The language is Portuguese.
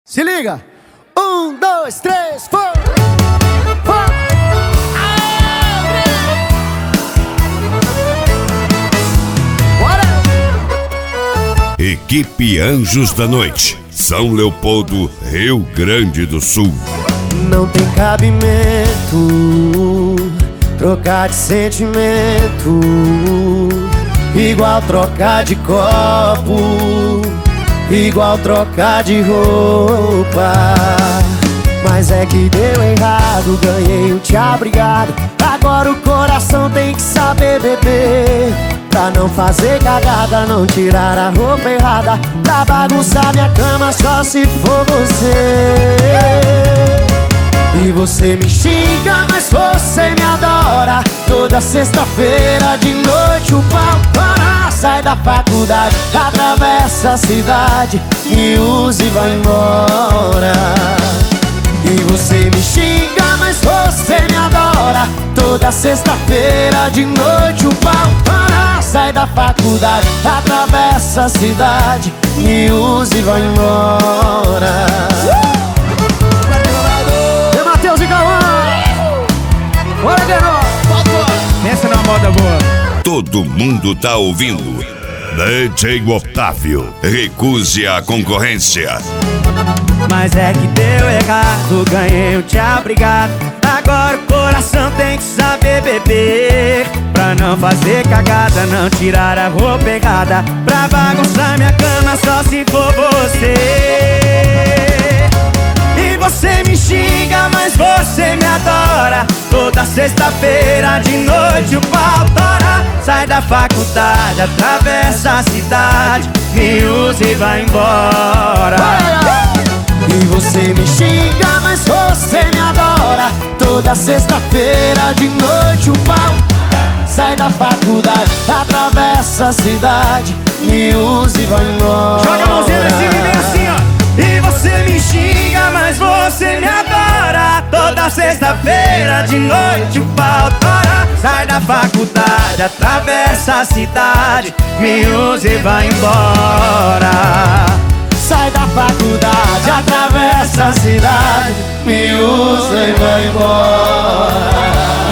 Se liga! 1, 2, 3, 4! Equipe Anjos da Noite, São Leopoldo, Rio Grande do Sul. Não tem cabimento trocar de sentimento, igual trocar de copo, igual trocar de roupa. Mas é que deu errado, ganhei o tchau, obrigado. Agora o coração tem que saber beber, pra não fazer cagada, não tirar a roupa errada, pra bagunçar minha cama só se for você. E você me xinga, mas você me adora. Toda sexta-feira de noite o pau para. Sai da faculdade, atravessa a cidade, me usa e vai embora. E você me xinga, mas você me adora. Toda sexta-feira de noite o pau para. Sai da faculdade, atravessa a cidade, me usa e vai embora. E Matheus e Cauã, bora Guerreiro. Pensa na moda boa. Todo mundo tá ouvindo. DJ Otávio, recuse a concorrência. Mas é que deu errado, ganhei o tchau, obrigado. Agora o coração tem que saber beber, pra não fazer cagada, não tirar a roupa errada, pra bagunçar minha cama só se for você. E você me xinga, mas você me adora. Toda sexta-feira de noite o pau tora. Sai da faculdade, atravessa a cidade, me usa e vai embora. E você me xinga, mas você me adora. Toda sexta-feira de noite o pau. Sai da faculdade, atravessa a cidade, me usa e vai embora. Joga a mãozinha pra cima e vem assim, ó. E você me xinga, mas você me adora. Toda sexta-feira de noite o pau tora. Sai da faculdade, atravessa a cidade, me usa e vai embora. Sai da faculdade, atravessa a cidade, me usa e vai embora.